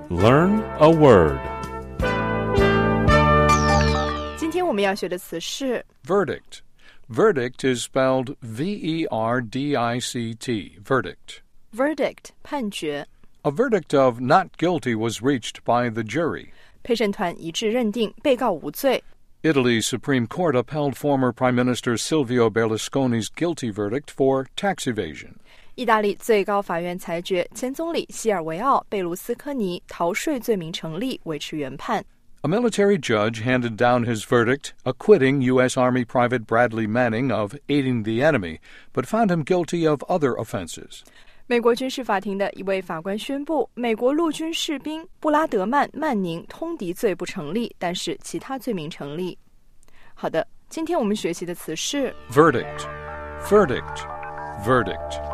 Learn a word. 今天我们要学的词是 Verdict. Verdict is spelled V-E-R-D-I-C-T. Verdict. verdict 判决。 A verdict of not guilty was reached by the jury. 陪审团一致认定被告无罪。 Italy's Supreme Court upheld former Prime Minister Silvio Berlusconi's guilty verdict for tax evasion. 意大利最高法院裁决前总理西尔维奥·贝卢斯科尼逃税罪名成立，维持原判。 A military judge handed down his verdict, acquitting U.S. Army Private Bradley Manning of aiding the enemy, but found him guilty of other offenses. 美国军事法庭的一位法官宣布，美国陆军士兵布拉德曼·曼宁通敌罪不成立，但是其他罪名成立。好的，今天我们学习的词是 Verdict. Verdict. Verdict.